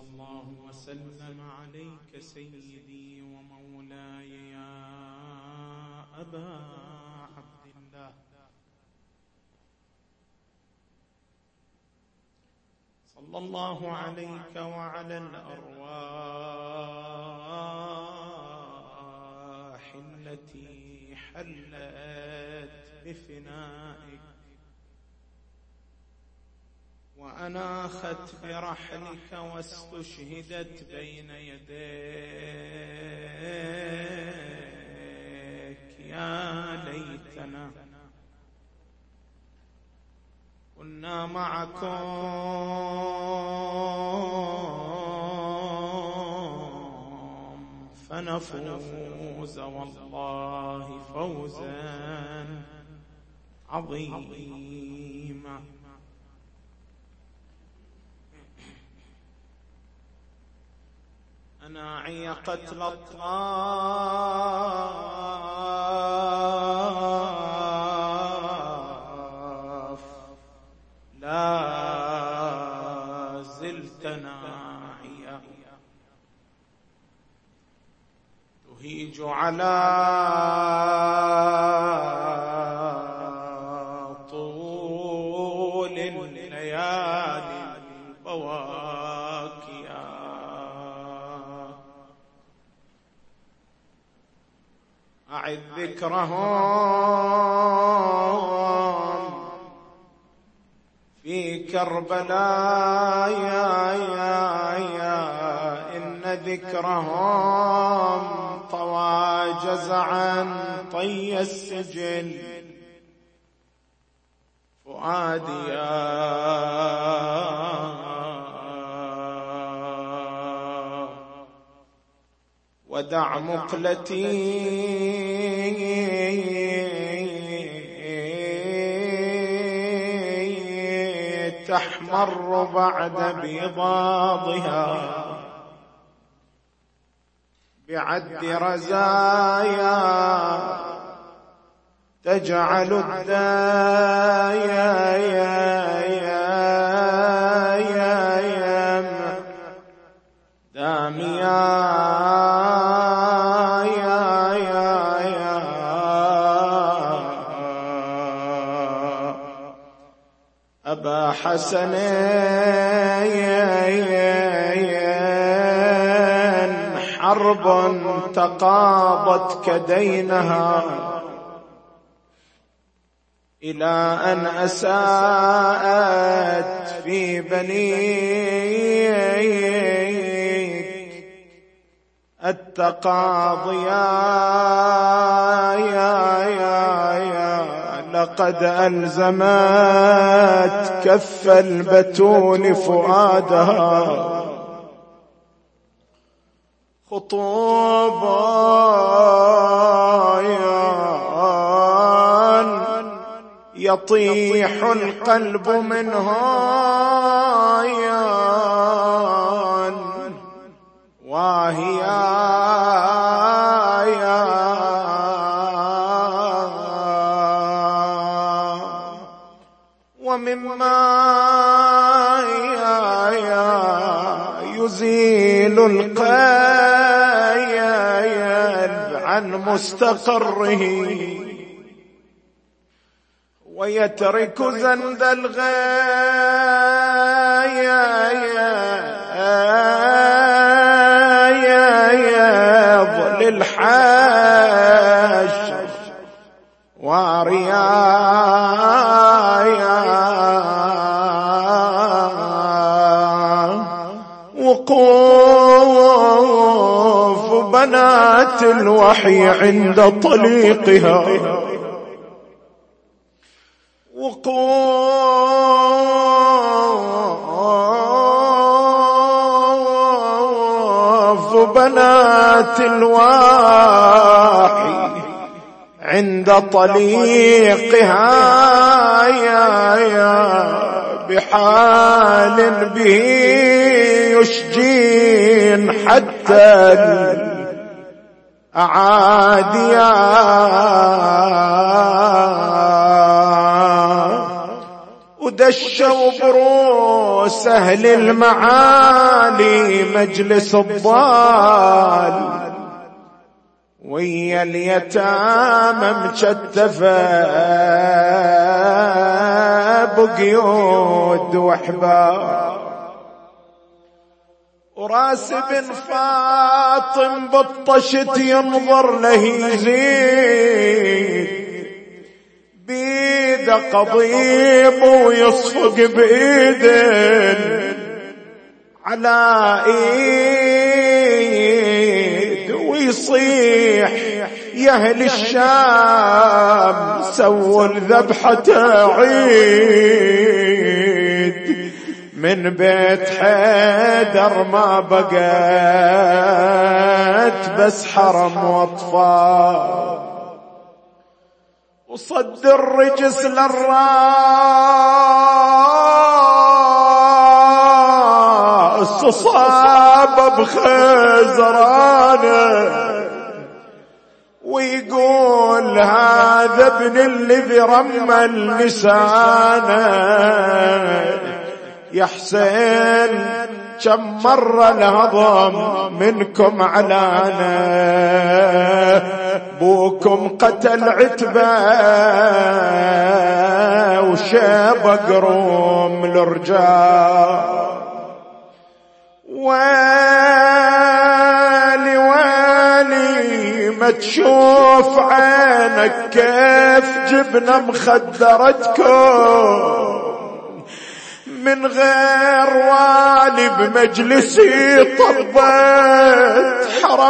الله وسلم عليك سيدي ومولاي يا أبا عبد الله. صلى الله عليك وعلى الأرواح التي حلت بفنائك وأناخت برحلك واستشهدت بين يديك. يا ليتنا كنا معكم فنفوز والله فوزا عظيما. أناعي قتل الطاف لا زلت ناعيا تهيج على طول الليالي البواكيا. أعد ذكرهم في كربلاء يا إن ذكرهم طوى جزعا طي السجل فؤادي ودع مقلتي تحمر بعد بيضاضها بعد رزايا تجعل الدايم داميا. أبا حسن حرب تقاضت كدينها إلى أن أساءت في بنيك التقاضيا لقد ألزمت كف البتول فؤادها خطوبا يطيح القلب منها واهيا ومما يزيل القيد عن مستقره ويترك زند الغيظ للحاج وقوف بنات الوحي عند طليقها وقوف بنات الوحي عند طليقها بحال به يشجين حتى الأعاديا ودشوا بروس سهل المعالي مجلس الضال، ويا اليتامى مشتفة بقيود وحبال، وراس بن فاطم بالطشت ينظر له يزيد، بيده قضيب ويصفق بإيده على إيد، ويصيح يا أهل الشام سووا الذبحة عيد، من بيت حيدر ما بقت بس حرم واطفال، وصد الرجس للراس صاب بخزرانه، ويقول هذا ابن الذي رمى اللسانه، يا حسين كم مرة الهضم منكم علانا، بوكم قتل عتبة وشاب قروم الرجال، ويلي ويلي ما تشوف عينك كيف جبنا مخدرتكم، من غير والي بمجلسي طبت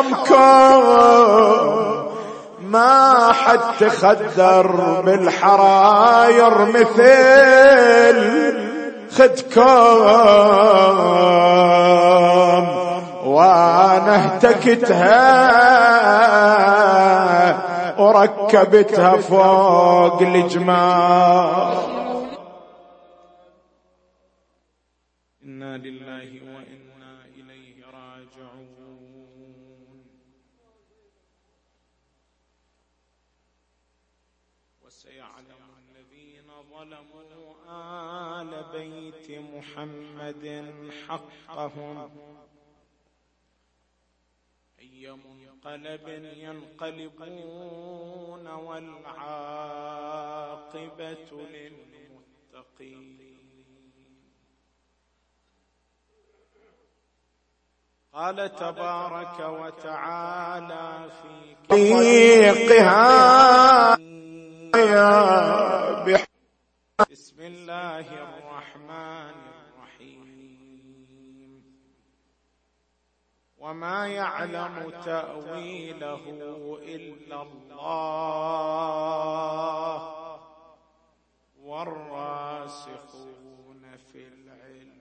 حرمكم، ما حد تخدر بالحراير مثل خدكم، وانا اهتكتها وركبتها فوق الجمال. إنا لله وإنا إليه راجعون. وسيعلم الذين ظلموا آل بيت محمد حقهم أي منقلب ينقلبون، والعاقبة للمتقين. قال تبارك وتعالى في طريقها بسم الله الرحمن الرحيم. وما يعلم تأويله إلا الله والراسخون في العلم.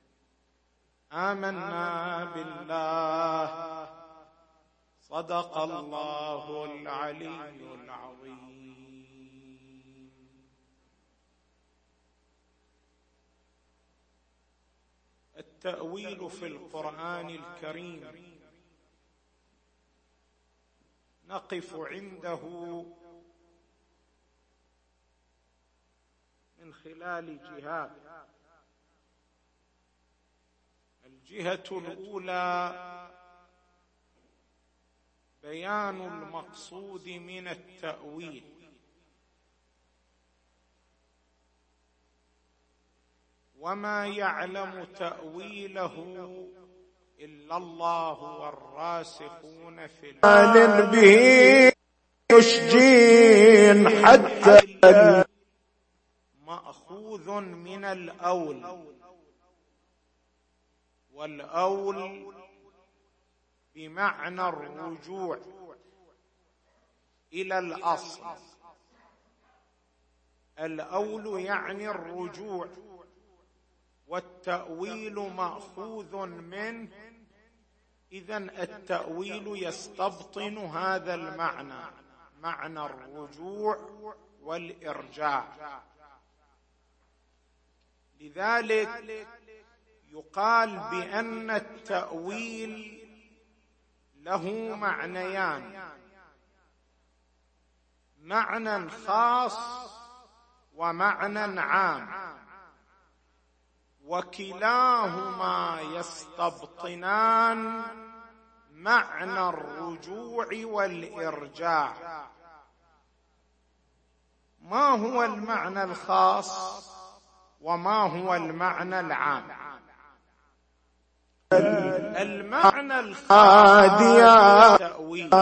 آمنا بالله صدق الله العلي العظيم. التأويل في القرآن الكريم نقف عنده من خلال جهات. الجهة الأولى بيان المقصود من التأويل، وما يعلم تأويله إلا الله والراسخون في العلم به يشجين حتى مأخوذ من الأول، والأول بمعنى الرجوع إلى الأصل. الأول يعني الرجوع، والتأويل مأخوذ منه، إذن التأويل يستبطن هذا المعنى، معنى الرجوع والإرجاع. لذلك يقال بأن التأويل له معنيان: معنى خاص ومعنى عام. وكلاهما يستبطنان معنى الرجوع والإرجاع. ما هو المعنى الخاص وما هو المعنى العام؟ المعنى الخاص التأويل،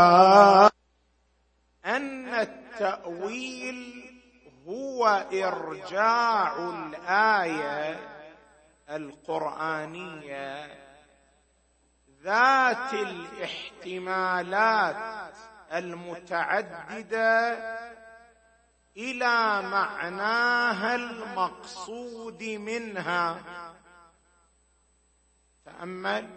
أن التأويل هو إرجاع الآية القرآنية ذات الاحتمالات المتعددة إلى معناها المقصود منها. تأمل،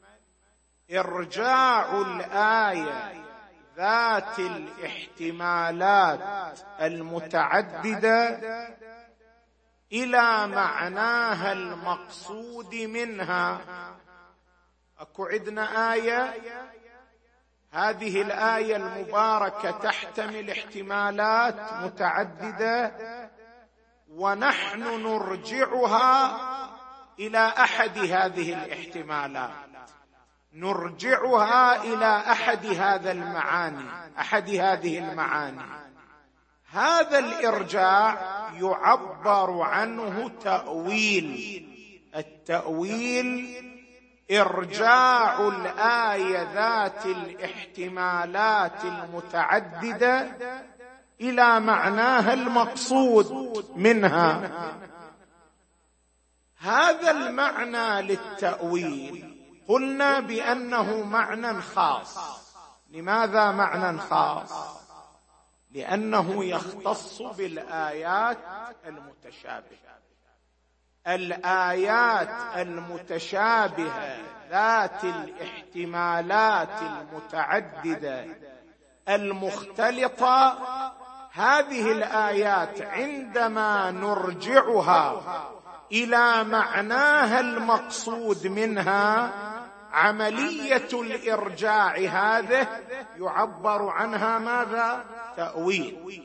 إرجاع الآية ذات الاحتمالات المتعددة إلى معناها المقصود منها. أكو عندنا آية، هذه الآية المباركة تحتمل احتمالات متعددة، ونحن نرجعها إلى أحد هذه الاحتمالات، نرجعها إلى أحد هذه المعاني. هذا الإرجاع يعبر عنه تأويل. التأويل إرجاع الآية ذات الاحتمالات المتعددة إلى معناها المقصود منها. هذا المعنى للتأويل قلنا بأنه معنى خاص. لماذا معنى خاص؟ لأنه يختص بالآيات المتشابهة. الآيات المتشابهة ذات الاحتمالات المتعددة المختلطة، هذه الآيات عندما نرجعها إلى معناها المقصود منها، عملية الإرجاع هذه يعبر عنها ماذا؟ تأويل.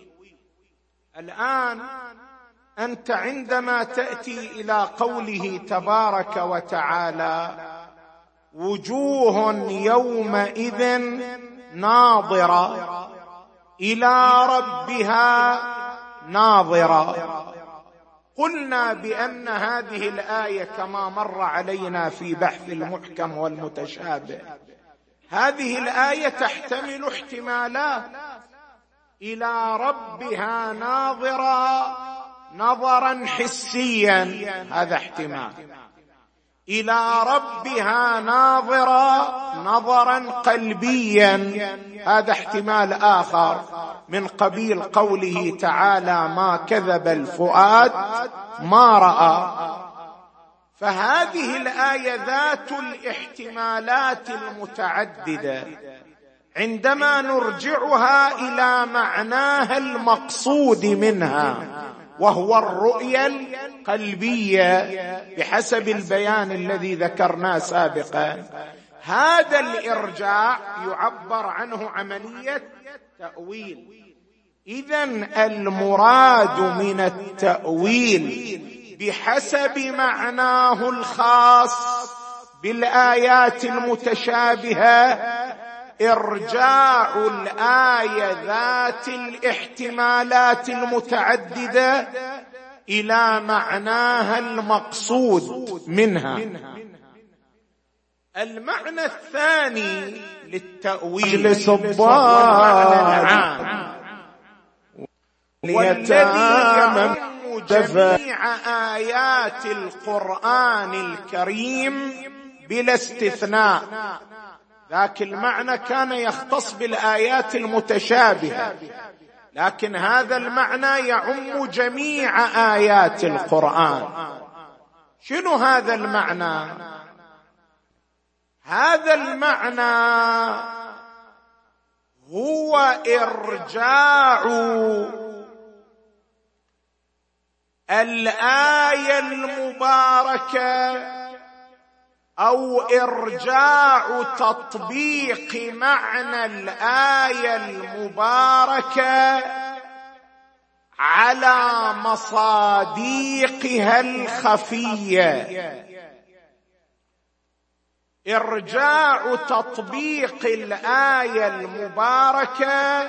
الآن أنت عندما تأتي إلى قوله تبارك وتعالى: وجوه يومئذ ناظرة إلى ربها ناظرة. قلنا بأن هذه الآية كما مر علينا في بحث المحكم والمتشابه، هذه الآية تحتمل احتمالات: إلى ربها ناظرة نظرا حسيا، هذا احتمال; إلى ربها ناظرة نظرا قلبيا، هذا احتمال آخر، من قبيل قوله تعالى: ما كذب الفؤاد ما رأى. فهذه الآية ذات الاحتمالات المتعددة، عندما نرجعها إلى معناها المقصود منها وهو الرؤية القلبية بحسب البيان الذي ذكرناه سابقا، هذا الإرجاع يعبر عنه عملية تأويل. إذن المراد من التأويل بحسب معناه الخاص بالآيات المتشابهة إرجاع الآية ذات الاحتمالات المتعددة إلى معناها المقصود منها. المعنى الثاني للتأويل والذي يعم جميع آيات القرآن الكريم بلا استثناء. ذاك المعنى كان يختص بالآيات المتشابهة، لكن هذا المعنى يعم جميع آيات القرآن. شنو هذا المعنى؟ هذا المعنى هو إرجاع الآية المباركة أو إرجاع تطبيق معنى الآية المباركة على مصاديقها الخفية. إرجاع تطبيق الآية المباركة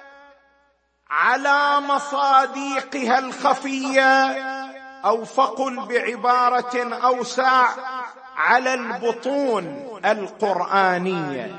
على مصاديقها الخفية، أو فقل بعبارة أوسع على البطون القرآنية.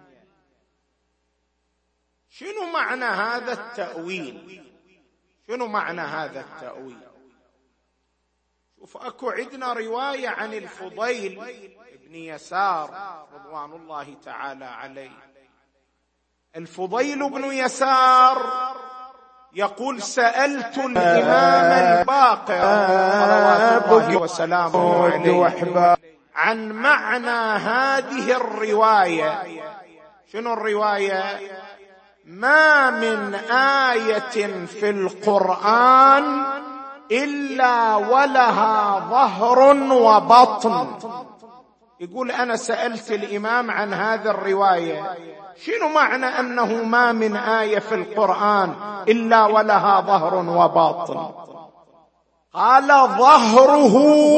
شنو معنى هذا التأويل؟ شنو معنى هذا التأويل؟ شوف، أكو عندنا رواية عن الفضيل بن يسار رضوان الله تعالى عليه. الفضيل بن يسار يقول: سألت الإمام الباقر صلوات الله وسلامه عليه عن معنى هذه الرواية. شنو الرواية؟ ما من آية في القرآن إلا ولها ظهر وبطن. يقول: أنا سألت الإمام عن هذه الرواية، شنو معنى أنه ما من آية في القرآن إلا ولها ظهر وباطن؟ قال: ظهره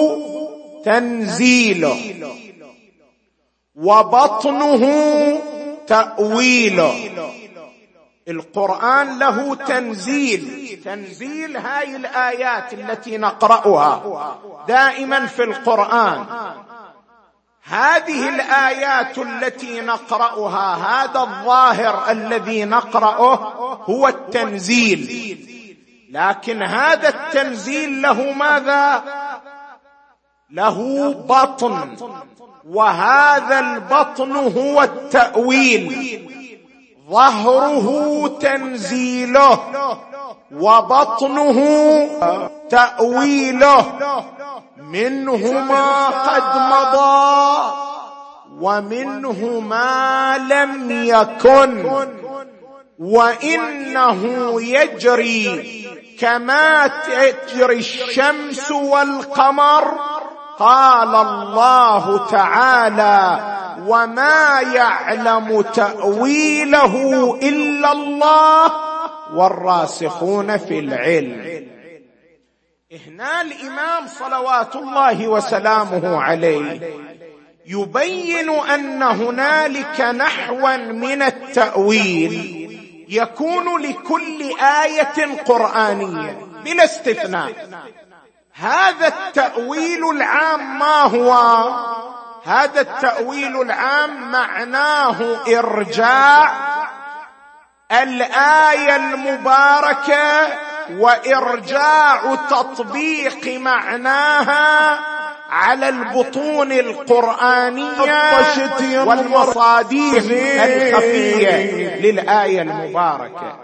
تنزيله، وبطنه تأويله. القرآن له تنزيل هاي الآيات التي نقرأها دائما في القرآن. هذه الآيات التي نقرأها، هذا الظاهر الذي نقرأه هو التنزيل، لكن هذا التنزيل له ماذا؟ له بطن، وهذا البطن هو التأويل. ظهره تنزيله وبطنه تأويله، منهما قد مضى ومنه ما لم يكن، وإنه يجري كما تجري الشمس والقمر. قال الله تعالى: وما يعلم تأويله إلا الله والراسخون في العلم. هنا الإمام صلوات الله وسلامه عليه يبين أن هنالك نحوا من التأويل يكون لكل آية قرآنية بلا استثناء. هذا التأويل العام ما هو؟ هذا التأويل العام معناه إرجاع الآية المباركة وإرجاع تطبيق معناها على البطون القرآنية والمصاديق الخفية للآية المباركة.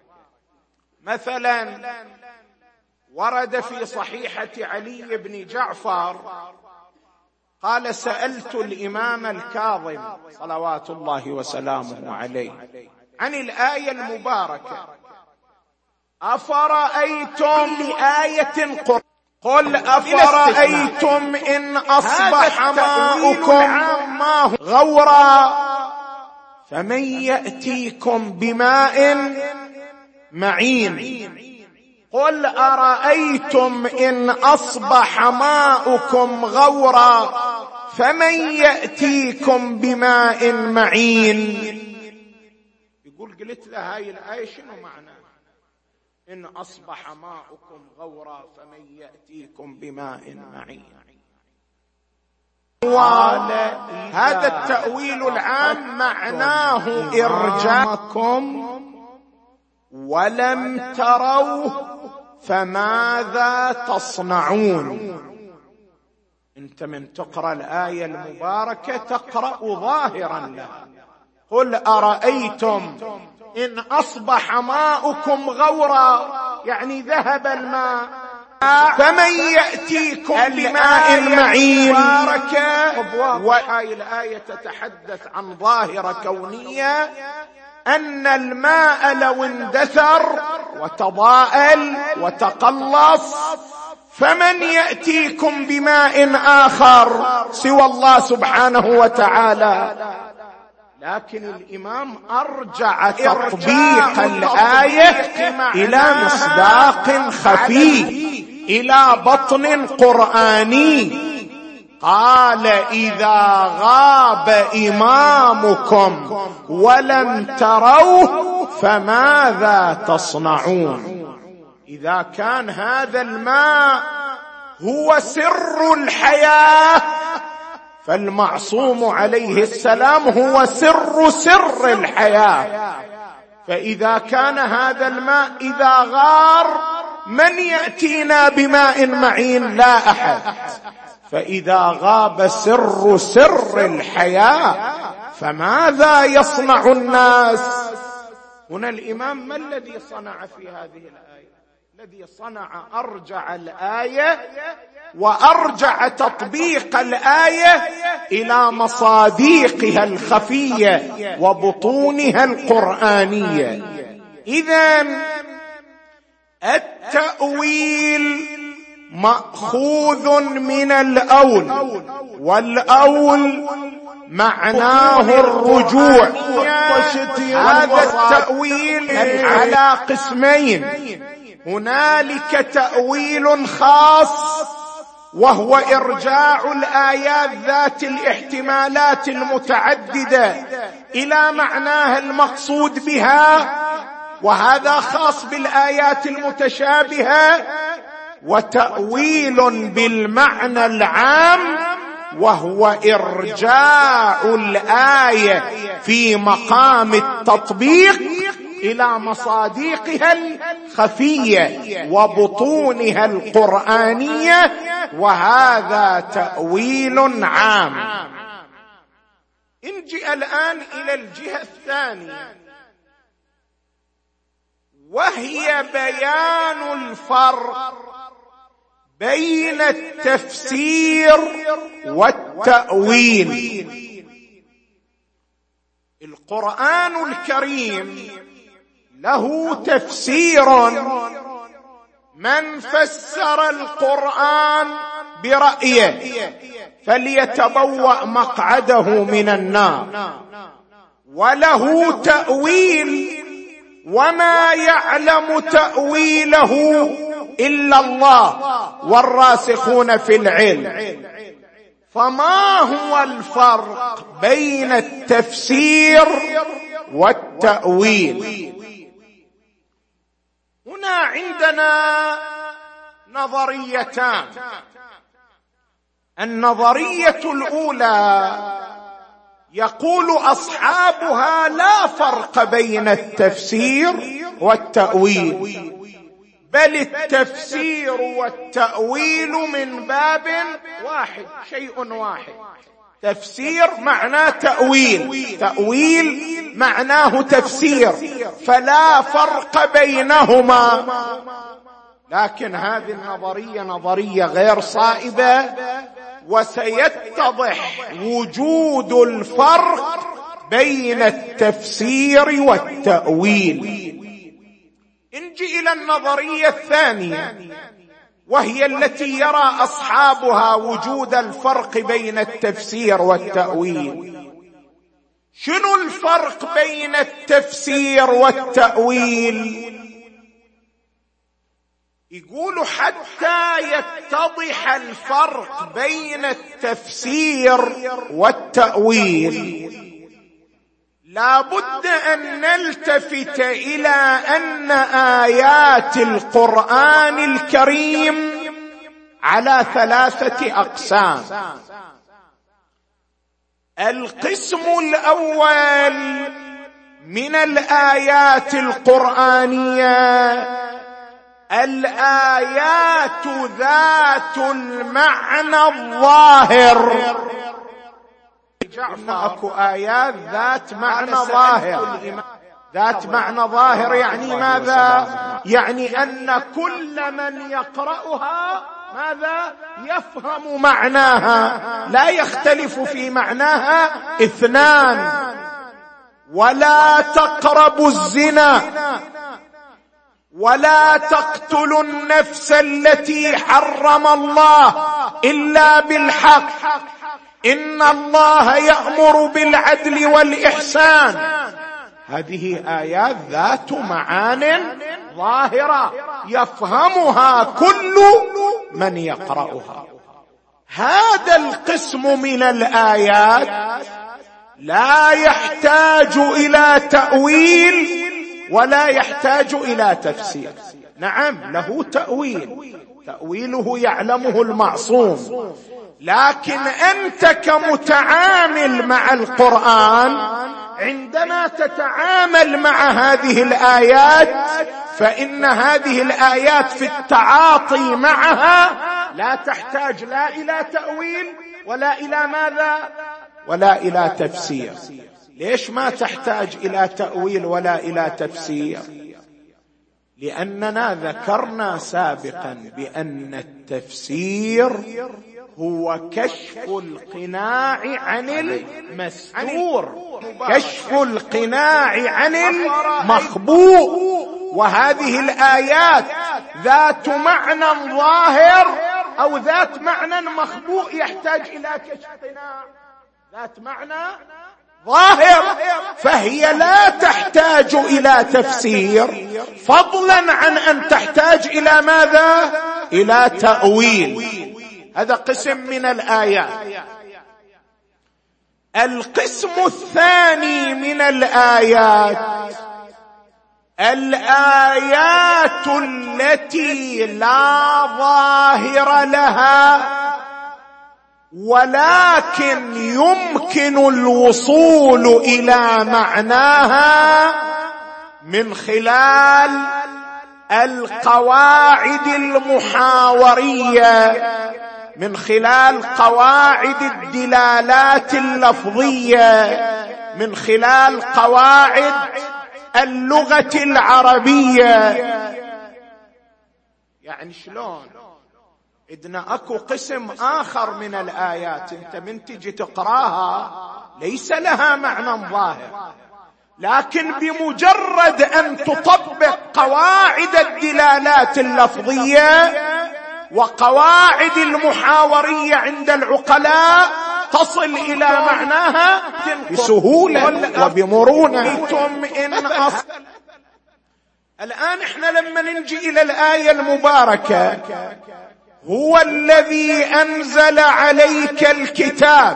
مثلا ورد في صحيحة علي بن جعفر قال: سألت الإمام الكاظم صلوات الله وسلامه عليه عن الآية المباركة: أفرأيتم لآية قل أفرأيتم إن أصبح ماؤكم غورا فمن يأتيكم بماء معين. قل أرأيتم إن أصبح ماؤكم غورا فمن يأتيكم بماء معين. يقول: قلت له هاي الآية شنو معنى إن أصبح ماؤكم غورا فمن يأتيكم بماء معين؟ هذا التأويل العام معناه إرجاعكم ولم تروه فماذا تصنعون. انت من تقرأ الآية المباركة تقرأ ظاهرا لها. قل أرأيتم إن أصبح ماؤكم غورا يعني ذهب الماء، فمن يأتيكم بماء معين. وهذه الآية تتحدث عن ظاهرة كونية، أن الماء لو اندثر وتضاءل وتقلص فمن يأتيكم بماء آخر سوى الله سبحانه وتعالى. لكن الإمام أرجع تطبيق الآية إلى مصداق خفي، إلى بطن قرآني. قال: إذا غاب إمامكم ولم تروه فماذا تصنعون؟ إذا كان هذا الماء هو سر الحياة، فالمعصوم عليه السلام هو سر الحياة. فإذا كان هذا الماء إذا غار، من يأتينا بماء معين؟ لا أحد. فإذا غاب سر الحياة فماذا يصنع الناس؟ هنا الإمام ما الذي صنع في هذه الآية؟ الذي صنع أرجع الآية وأرجع تطبيق الآية إلى مصاديقها الخفية وبطونها القرآنية. إذن التأويل مأخوذ من الأول، والأول معناه الرجوع. هذا التأويل على قسمين: هنالك تأويل خاص وهو إرجاع الآيات ذات الاحتمالات المتعددة إلى معناها المقصود بها، وهذا خاص بالآيات المتشابهة. وتأويل بالمعنى العام وهو إرجاع الآية في مقام التطبيق إلى مصاديقها الخفية وبطونها القرآنية، وهذا تأويل عام. نجي الآن إلى الجهة الثانية، وهي بيان الفرق بين التفسير والتأويل. القرآن الكريم له تفسير، من فسر القرآن برأيه فليتبوأ مقعده من النار. وله تأويل، وما يعلم تأويله إلا الله والراسخون في العلم. فما هو الفرق بين التفسير والتأويل؟ هنا عندنا نظريتان. النظرية الأولى يقول أصحابها لا فرق بين التفسير والتأويل، بل التفسير والتأويل من باب واحد، شيء واحد. تفسير معناه تأويل، تأويل معناه تفسير، فلا فرق بينهما. لكن هذه النظرية نظرية غير صائبة، وسيتضح وجود الفرق بين التفسير والتأويل. نجي إلى النظرية الثانية، وهي التي يرى أصحابها وجود الفرق بين التفسير والتأويل. شنو الفرق بين التفسير والتأويل؟ يقولوا حتى يتضح الفرق بين التفسير والتأويل لا بد أن نلتفت إلى أن آيات القرآن الكريم على 3 أقسام. القسم الأول من الآيات القرآنية الآيات ذات المعنى الظاهر. اكو آيات ذات معنى ظاهر. ذات معنى ظاهر يعني ماذا؟ يعني أن كل من يقرأها ماذا؟ يفهم معناها، لا يختلف في معناها 2. ولا تقربوا الزنا، ولا تقتلوا النفس التي حرم الله إلا بالحق، إن الله يأمر بالعدل والإحسان. هذه آيات ذات معان ظاهرة يفهمها كل من يقرأها. هذا القسم من الآيات لا يحتاج إلى تأويل ولا يحتاج إلى تفسير. نعم له تأويل، تأويله يعلمه المعصوم، لكن أنت كمتعامل مع القرآن عندما تتعامل مع هذه الآيات فإن هذه الآيات في التعاطي معها لا تحتاج لا إلى تأويل ولا إلى ماذا؟ ولا إلى تفسير. ليش ما تحتاج إلى تأويل ولا إلى تفسير؟ لأننا ذكرنا سابقا بأن التفسير هو كشف القناع عن المستور، كشف القناع عن المخبوء. وهذه الآيات ذات معنى ظاهر أو ذات معنى مخبوء يحتاج إلى كشف قناع، ذات معنى ظاهر، فهي لا تحتاج إلى تفسير فضلا عن أن تحتاج إلى ماذا؟ إلى تأويل. هذا قسم من الآيات. القسم الثاني من الآيات الآيات التي لا ظاهر لها ولكن يمكن الوصول إلى معناها من خلال القواعد المحاورية، من خلال قواعد الدلالات اللفظية، من خلال قواعد اللغة العربية. يعني شلون؟ إذن أكو قسم آخر من الآيات أنت من تجي تقراها ليس لها معنى ظاهر، لكن بمجرد أن تطبق قواعد الدلالات اللفظية وقواعد المحاورية عند العقلاء تصل إلى معناها بسهولة وبمرونة. الآن احنا لما نجي إلى الآية المباركة هو الذي أنزل عليك الكتاب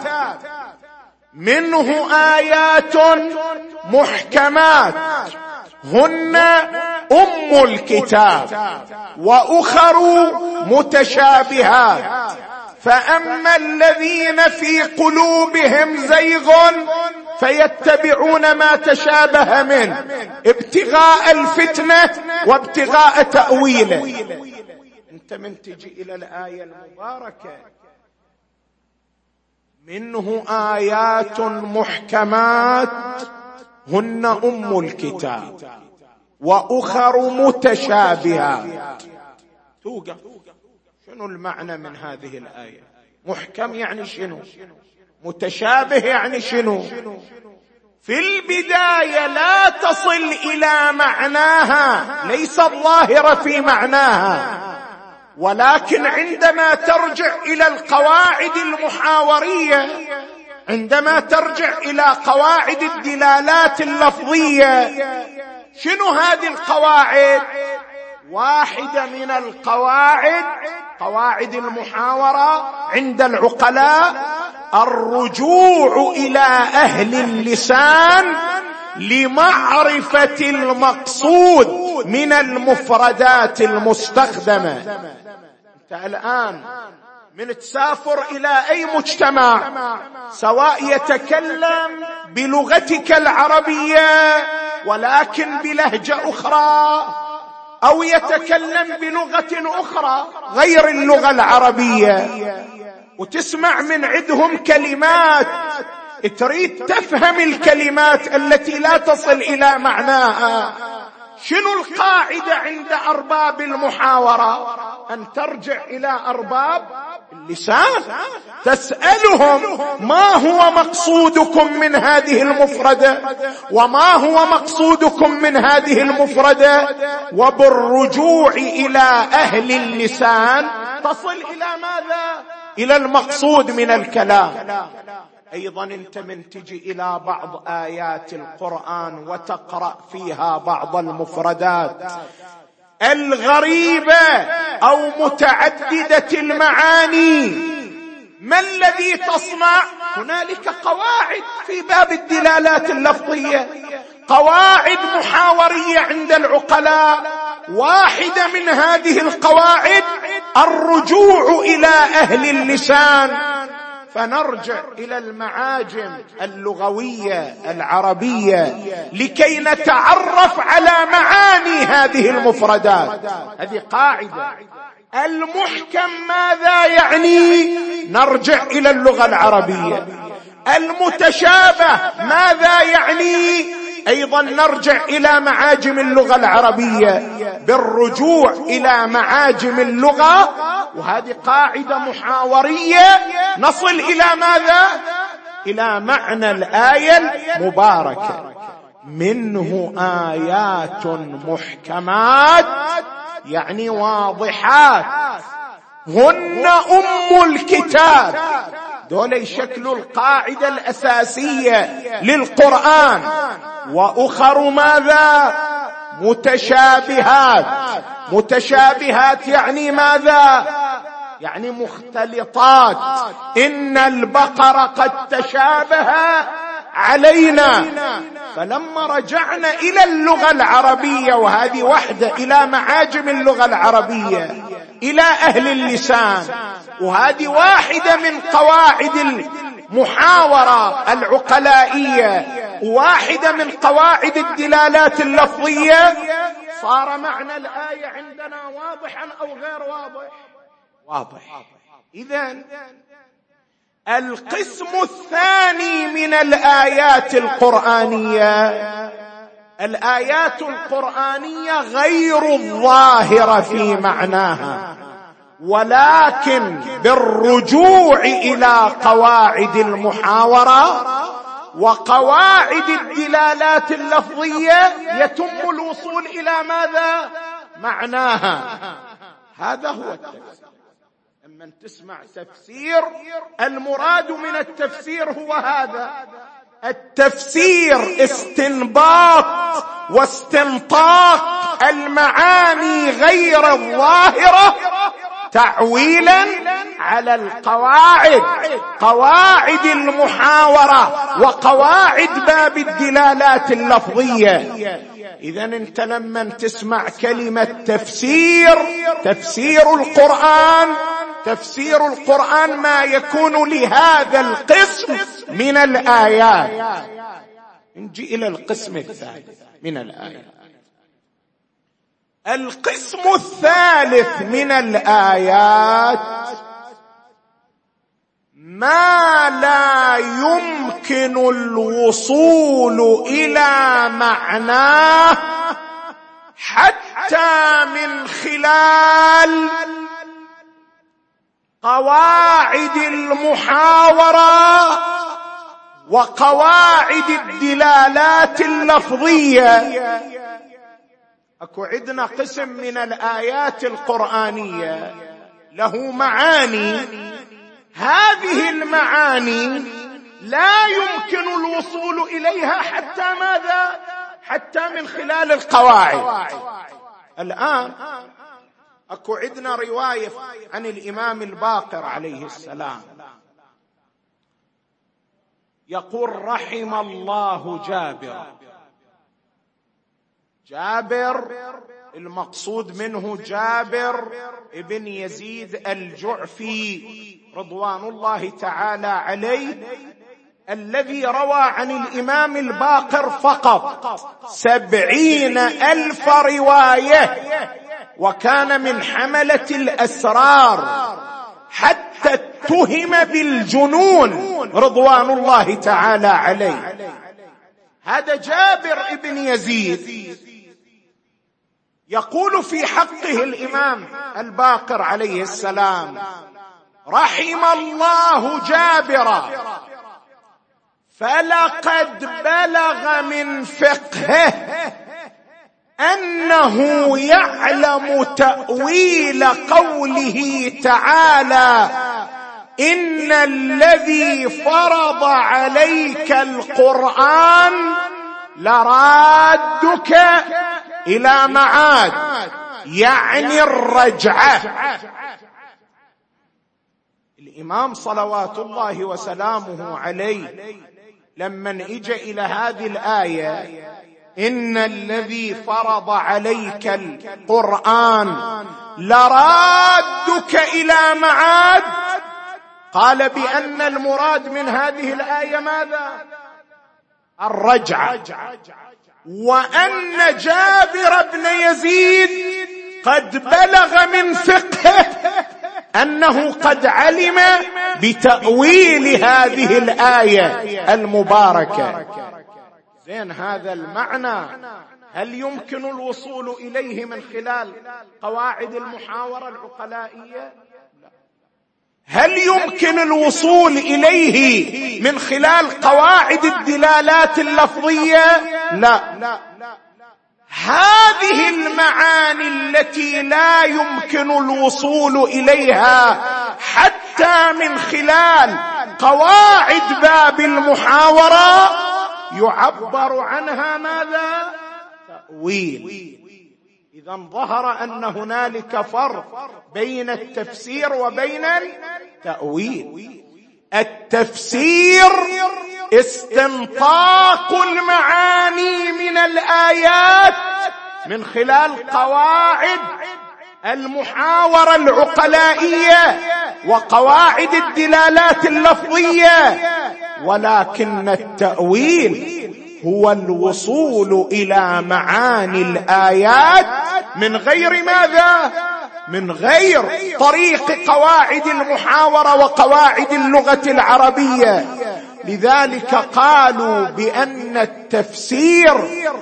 منه آيات محكمات هن أم الكتاب وأخر متشابهات فأما الذين في قلوبهم زيغ فيتبعون ما تشابه منه ابتغاء الفتنة وابتغاء تأويله. انت من تجي إلى الآية المباركة منه آيات محكمات هن أم الكتاب وأخر متشابهات. توقع شنو المعنى من هذه الآية؟ محكم يعني شنو؟ متشابه يعني شنو؟ في البداية لا تصل إلى معناها، ليست ظاهرة في معناها، ولكن عندما ترجع إلى القواعد المحاورية، عندما ترجع إلى قواعد الدلالات اللفظية، شنو هذه القواعد؟ واحدة من القواعد قواعد المحاورة عند العقلاء الرجوع إلى أهل اللسان لمعرفة المقصود من المفردات المستخدمة. أنت الآن من تسافر إلى أي مجتمع سواء يتكلم بلغتك العربية ولكن بلهجة أخرى أو يتكلم بلغة أخرى غير اللغة العربية وتسمع من عندهم كلمات تريد تفهم الكلمات التي لا تصل إلى معناها، شنو القاعدة عند أرباب المحاورة؟ أن ترجع إلى أرباب اللسان تسألهم ما هو مقصودكم من هذه المفردة وما هو مقصودكم من هذه المفردة، وبالرجوع إلى أهل اللسان تصل إلى ماذا؟ إلى المقصود من الكلام. أيضا أنت من تجي إلى بعض آيات القرآن وتقرأ فيها بعض المفردات الغريبة أو متعددة المعاني، ما الذي تصنع؟ هنالك قواعد في باب الدلالات اللفظية، قواعد محاورية عند العقلاء. واحدة من هذه القواعد الرجوع إلى أهل اللسان، فنرجع إلى المعاجم اللغوية العربية لكي نتعرف على معاني هذه المفردات. هذه قاعدة. المحكم ماذا يعني؟ نرجع إلى اللغة العربية. المتشابه ماذا يعني؟ أيضا نرجع إلى معاجم اللغة العربية بالرجوع إلى معاجم اللغة. وهذه قاعدة محاورية نصل إلى ماذا؟ إلى معنى الآية المباركة: منه آيات محكمات، يعني واضحات، هن أم الكتاب. دول يشكلوا القاعدة الأساسية للقرآن. وأخر ماذا؟ متشابهات. متشابهات يعني ماذا؟ يعني مختلطات. إن البقرة قد تشابه علينا. فلما رجعنا إلى اللغة العربية، وهذه وحدة، إلى معاجم اللغة العربية، إلى أهل اللسان، وهذه واحدة من قواعد المحاورة العقلائية، واحدة من قواعد الدلالات اللفظية، صار معنى الآية عندنا واضحا أو غير واضح؟ واضح. إذن القسم الثاني من الآيات القرآنية، الآيات القرآنية غير الظاهرة في معناها، ولكن بالرجوع إلى قواعد المحاورة وقواعد الدلالات اللفظية يتم الوصول إلى ماذا؟ معناها. هذا هو التفسير. لما تسمع تفسير، المراد من التفسير هو هذا. التفسير استنباط واستنطاق المعاني غير الظاهرة تعويلا على القواعد، قواعد المحاورة وقواعد باب الدلالات اللفظية. إذن أنت لما تسمع كلمة تفسير، تفسير القرآن، تفسير القرآن ما يكون لهذا القسم من الآيات. نجي إلى القسم الثالث من الآيات. القسم الثالث من الآيات ما لا يمكن الوصول إلى معناه حتى من خلال قواعد المحاورة وقواعد الدلالات اللفظية. أكو عندنا قسم من الآيات القرآنية له معاني، هذه المعاني لا يمكن الوصول إليها حتى ماذا؟ حتى من خلال القواعد. الآن أكو عندنا رواية عن الإمام الباقر عليه السلام يقول: رحم الله جابر. جابر المقصود منه جابر ابن يزيد الجعفي رضوان الله تعالى عليه، الذي روى عن الإمام الباقر فقط 70,000 رواية، وكان من حملة الأسرار حتى اتهم بالجنون رضوان الله تعالى عليه. هذا جابر ابن يزيد يقول في حقه الإمام الباقر عليه السلام: رحم الله جابرا، فلقد بلغ من فقهه أنه يعلم تأويل قوله تعالى: إن الذي فرض عليك القرآن لرادك إلى معاد، يعني الرجعة. الإمام صلوات الله وسلامه عليه لما اجى إلى هذه الآية إن الذي فرض عليك القرآن لرادك إلى معاد، قال بأن المراد من هذه الآية ماذا؟ الرجعة، وأن جابر بن يزيد قد بلغ من فقهه أنه قد علم بتأويل هذه الآية المباركة. زين، هذا المعنى هل يمكن الوصول إليه من خلال قواعد المحاورة العقلائية؟ هل يمكن الوصول إليه من خلال قواعد الدلالات اللفظية؟ لا. هذه المعاني التي لا يمكن الوصول إليها حتى من خلال قواعد باب المحاورة يعبر عنها ماذا؟ تأويل. إذن ظهر أن هنالك فرق بين التفسير وبين التأويل. التفسير استنطاق المعاني من الآيات من خلال قواعد المحاورة العقلائية وقواعد الدلالات اللفظية، ولكن التأويل هو الوصول إلى معاني الآيات من غير ماذا؟ من غير طريق قواعد المحاورة وقواعد اللغة العربية. لذلك قالوا بأن التفسير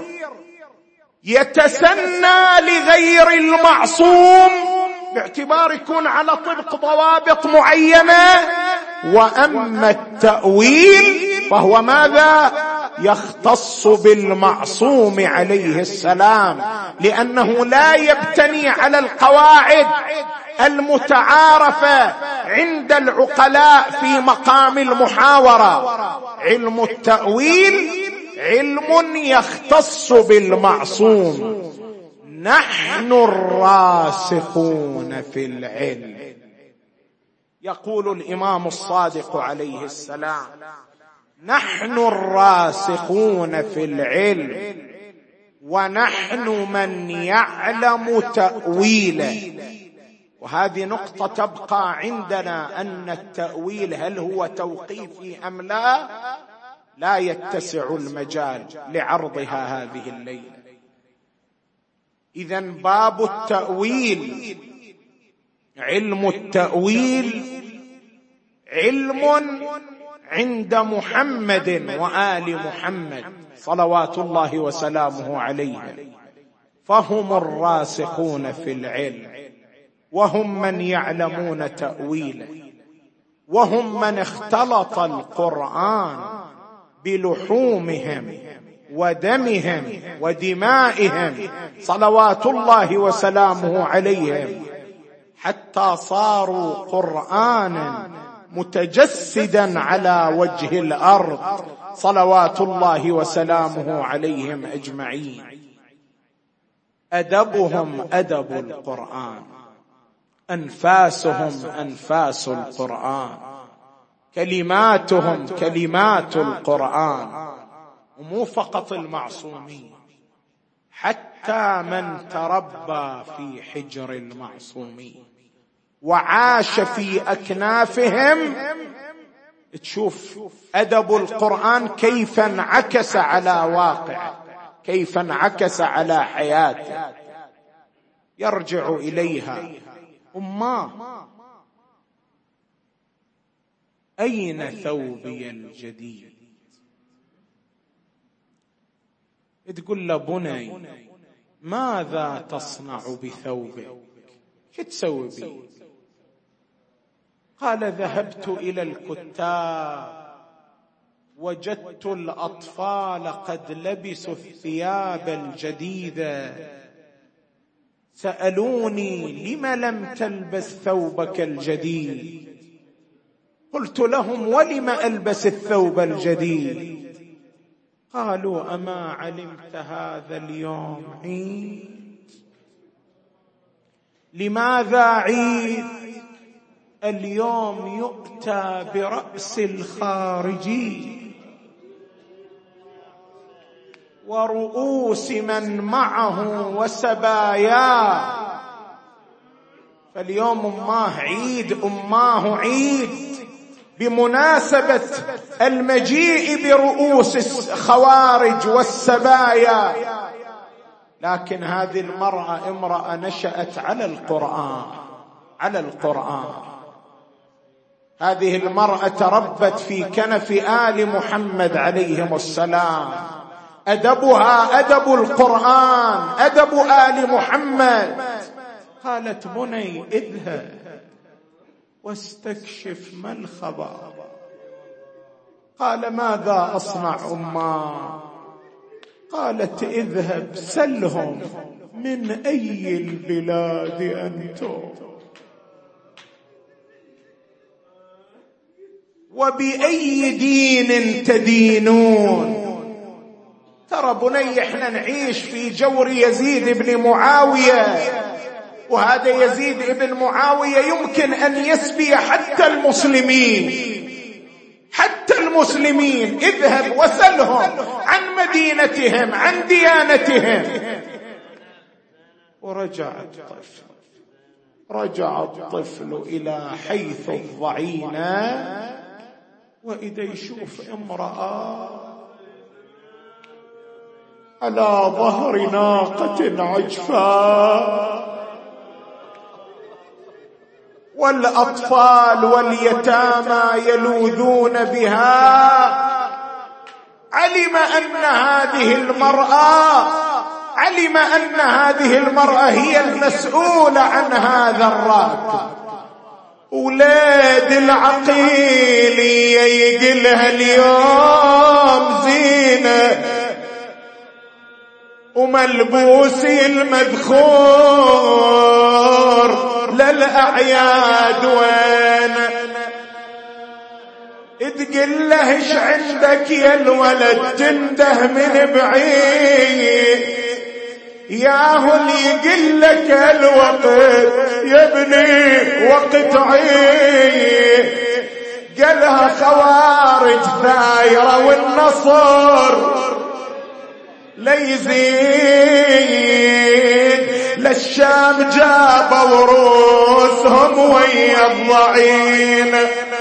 يتسنى لغير المعصوم باعتبار يكون على طبق ضوابط معينة، وأما التأويل فهو ماذا؟ يختص بالمعصوم عليه السلام، لأنه لا يبتني على القواعد المتعارفة عند العقلاء في مقام المحاورة. علم التأويل علم يختص بالمعصوم. نحن الراسخون في العلم، يقول الإمام الصادق عليه السلام: نحن الراسخون في العلم ونحن من يعلم تأويله. وهذه نقطة تبقى عندنا، أن التأويل هل هو توقيفي أم لا؟ لا يتسع المجال لعرضها هذه الليلة. إذن باب التأويل، علم التأويل علم عند محمد وآل محمد صلوات الله وسلامه عليه، فهم الراسخون في العلم، وهم من يعلمون تأويله، وهم من اختلط القرآن بلحومهم ودمهم ودمائهم صلوات الله وسلامه عليهم، حتى صاروا قرآنا متجسدا على وجه الأرض صلوات الله وسلامه عليهم أجمعين. أدبهم أدب القرآن، أنفاسهم أنفاس القرآن، كلماتهم كلمات القرآن. ومو فقط المعصومين، حتى من تربى في حجر المعصومين وعاش في أكنافهم، تشوف أدب القرآن كيف انعكس على واقعه، كيف انعكس على حياته، يرجع إليها: أماه أين ثوبي الجديد؟ تقول له: بني ماذا تصنع بثوبك؟ شو تسوي بي؟ قال: ذهبت إلى الكتاب وجدت الأطفال قد لبسوا الثياب الجديدة، سألوني: لم لم تلبس ثوبك الجديد؟ قلت لهم ولم ألبس الثوب الجديد؟ قالوا أما علمت هذا اليوم عيد؟ لماذا عيد؟ اليوم يؤتى برأس الخارجي ورؤوس من معه وسباياه، فاليوم أماه عيد بمناسبة المجيء برؤوس الخوارج والسبايا. لكن هذه المرأة امرأة نشأت على القرآن. هذه المرأة تربت في كنف آل محمد عليهم السلام، أدبها أدب القرآن، أدب آل محمد. قالت بني اذهب واستكشف ما الخبر. قال ماذا أصنع أماه؟ قالت اذهب سلهم من أي البلاد أنتم وبأي دين تدينون. ترى بني احنا نعيش في جور يزيد بن معاوية، وهذا يزيد بن معاوية يمكن أن يسبي حتى المسلمين. اذهب وسلهم عن مدينتهم، عن ديانتهم. ورجع الطفل إلى حيث الضعينة، وإذا يشوف امرأة على ظهر ناقة عجفاء، والأطفال واليتامى يلوذون بها، علم أن هذه المرأة هي المسؤولة عن هذا الراكب. ولاد العقيل يقلها اليوم زينة، وملبوسي المذخور للأعياد وين؟ تقل له ايش عندك يا الولد؟ تنده من بعيد، ياهو اللي يقل لك الوقت يا ابني وقت عيد. قالها خوارج ثايرة والنصر ليزيد، للشام جابوا رؤوسهم ويا الضعين.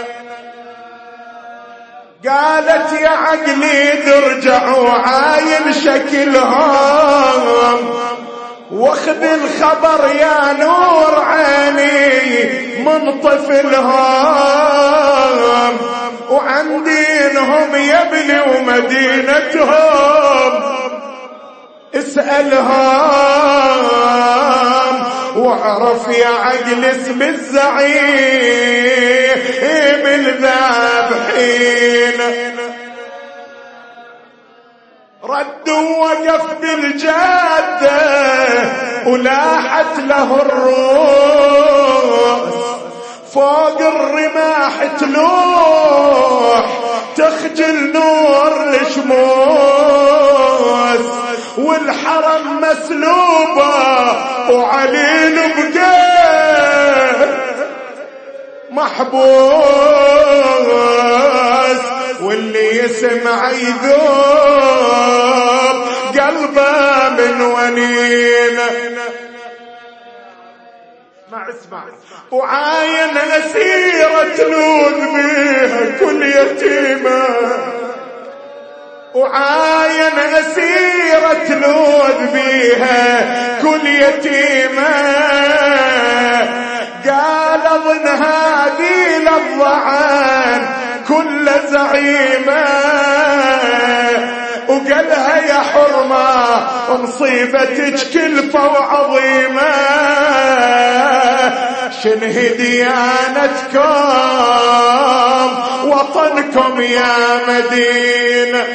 قالت يا عقلي ترجع وعاين شكلهم، واخذ الخبر يا نور عيني من طفلهم، وعن دينهم يا ابني ومدينتهم اسألهم، واعرف يا عقل اسم الزعيم الذابحين. رد وقف بالجادة ولاحت له الروس، فوق الرماح تلوح تخجل نور الشموس، والحرم مسلوبة وعليل بقى محبوس، واللي يسمع يذوب قلبه من ونين. اسمع وعاين أسيرة تلوذ بيها كل يتيمة، وعاين أسيرة تلوذ بيها كل يتيمة. قال اظن هذه للضعان كل زعيمة، وقالها يا حرمة مصيبتك كلفة وعظيمة، شنه ديانتكم وطنكم يا مدينة.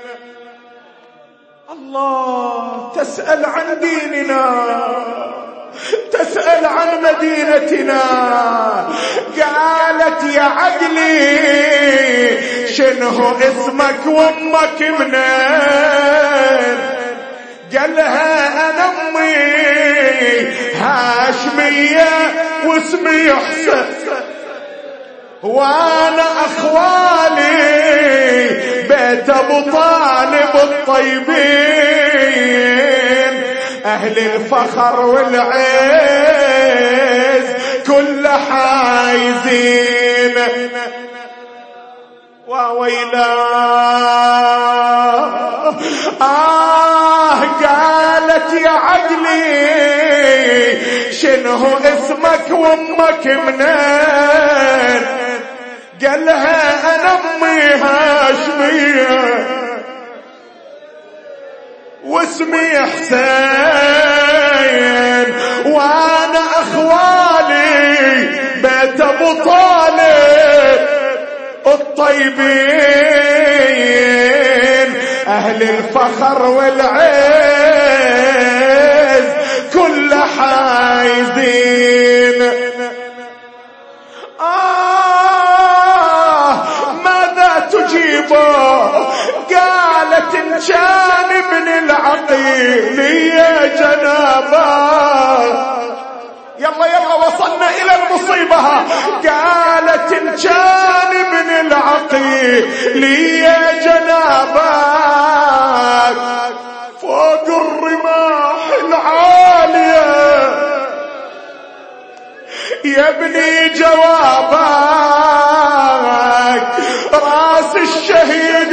الله تسأل عن ديننا، تسأل عن مدينتنا. قالت يا عدلي شنو اسمك وامك منين؟ قالها انا امي هاشمية واسمي حسن، وانا اخوالي بيت ابو طالب الطيبين، اهل الفخر والعز كل حايزين. وويلا قالت يا عدلي شنو اسمك وامك منين؟ قالها انا امي هاشمية واسمي حسين، وانا اخوالي بيت ابو طالب الطيبين، اهل الفخر والعز كل حايزين. ماذا تجيبه؟ قالت ان كان ابن العقيل يا جنابه. يلا يلا وصلنا الى المصيبة. قالت ان كان ابن العقيل يا جنابك فوق الرماح العالية يا ابني جوابك راس الشهيد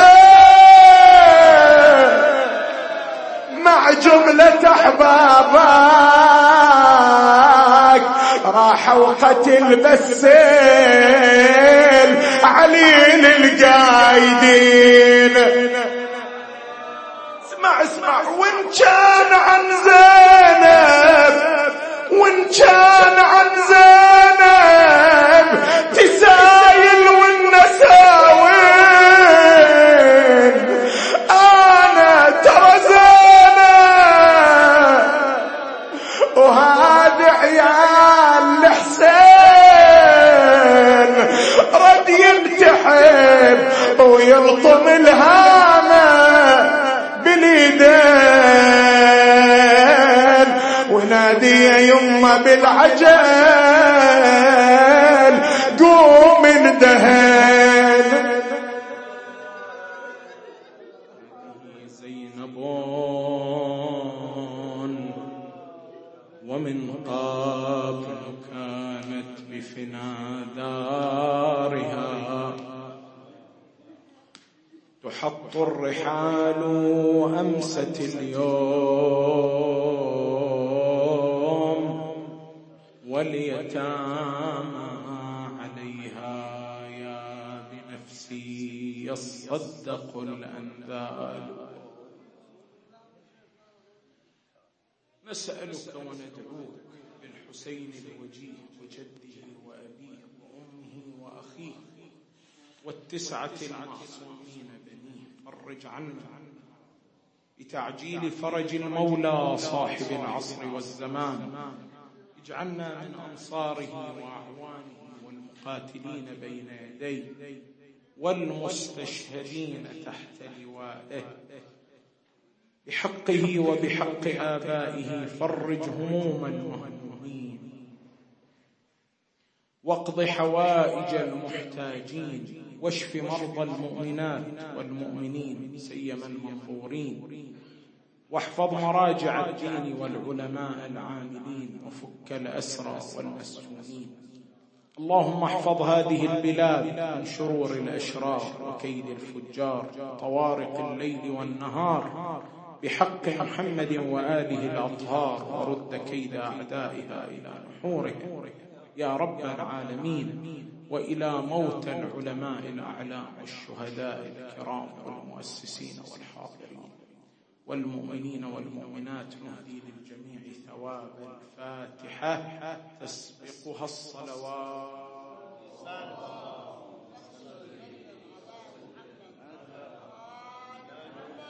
حسين مع جملة احبابك راحوا قتل بسيل علي للقايدين. اسمع وان كان عن زينب، وان كان عن زينب تسايل والنساوين، انا ترى زينب وهذا عيال الحسين رد يمتحن ويلطم الهامة باليدين، ونادي يا يمه بالعجل قوم اندهن. زينب ومن قبل كانت بفنا دارها تحط الرحال أمست اليوم واليتامى عليها يا بنفسي يصدق الأنذال. نسألك وندعوك بالحسين الوجيه وجده وأبيه وأمه وأخيه والتسعة المعصومين بنيه، فرج عنا بتعجيل فرج المولى صاحب العصر والزمان، اجعلنا من أنصاره وأعوانه والمقاتلين بين يديه والمستشهدين تحت لوائه، بحقه وبحق آبائه فرج هموم المهمومين واقض حوائج المحتاجين واشف مرضى المؤمنات والمؤمنين سيما المنظورين، واحفظ مراجع الدين والعلماء العاملين وفك الأسرى والمسجونين. اللهم احفظ هذه البلاد من شرور الأشرار وكيد الفجار طوارق الليل والنهار، بحق محمد وآله الأطهار، ورد كيد أعدائها إلى نحوره يا رب العالمين، وإلى موت العلماء الأعلام والشهداء الكرام والمؤسسين والحاضرين والمؤمنين والمؤمنات. نهدي للجميع ثواب الفاتحة تسبقها الصلوات.